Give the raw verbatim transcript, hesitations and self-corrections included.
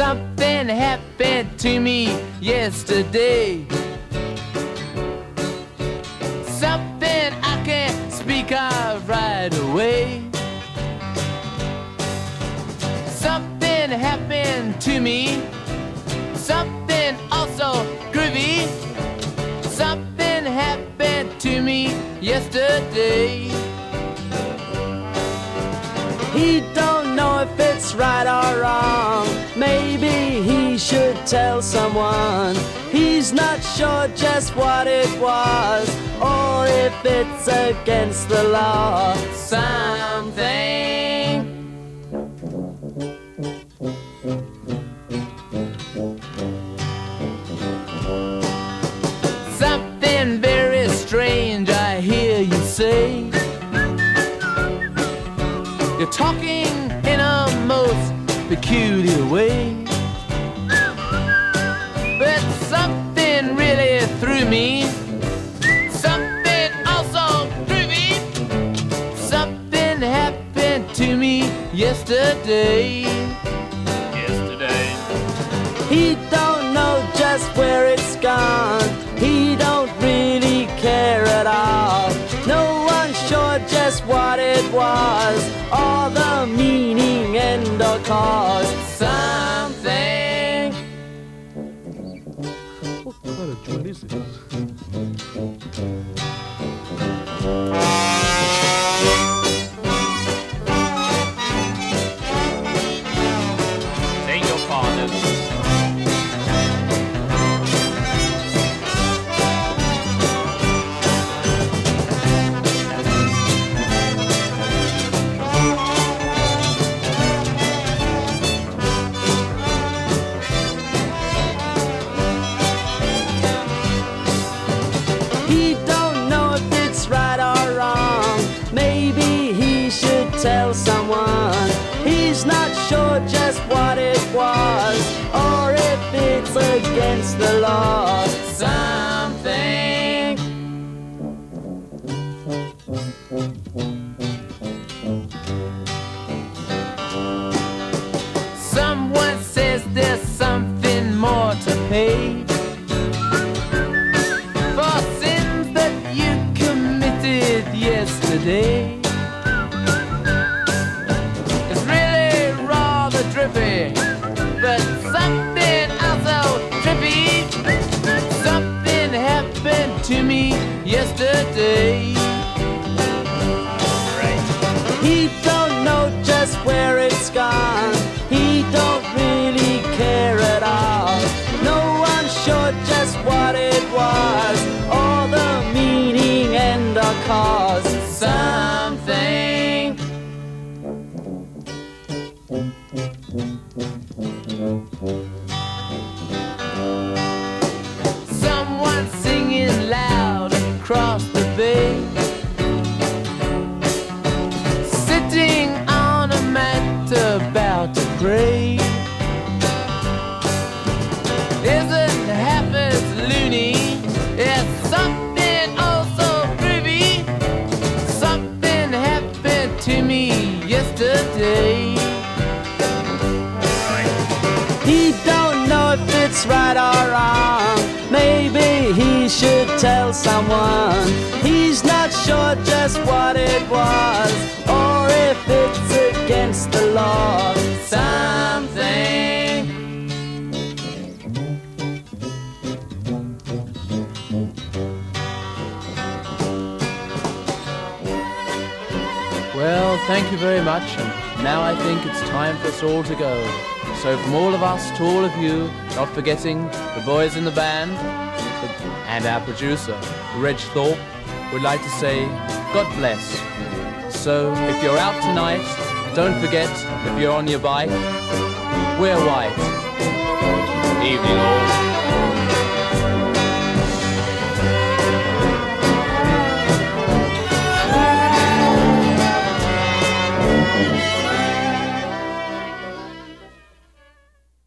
Something happened to me yesterday. Something I can't speak of right away. Something happened to me. Something also groovy. Something happened to me yesterday. He don't know if it's right or wrong. Maybe he should tell someone. He's not sure just what it was, or if it's against the law. Something. Something very strange I hear you say. You're talking in a most peculiar way. But something really threw me. Something also groovy. Something happened to me yesterday. Yesterday. He don't know just where it's gone. He don't really care at all. No one's sure just what it was, or the meaning and or cause. Something. What kind of joint is this? Take your fathers. He don't know if it's right or wrong. Maybe he should tell someone. He's not sure just what it was, or if it's against the law. Something. Someone says there's something more to pay for sins that you committed yesterday. It's really rather drippy, but something also trippy. Something happened to me yesterday. Right. He don't know just where it's gone. He don't really care at all. No one's sure just what it was, or the meaning and the cause. Something. Someone singing loud across the bay, sitting on a mat about to pray. Isn't half as loony. It's something also groovy. Something happened to me yesterday. He don't know if it's right or wrong. Maybe he should tell someone. He's not sure just what it was, or if it's against the law. Something. Well, thank you very much, and now I think it's time for us all to go. So from all of us to all of you, not forgetting the boys in the band and our producer, Reg Thorpe, would like to say God bless. So if you're out tonight, don't forget, if you're on your bike, wear white. Evening all.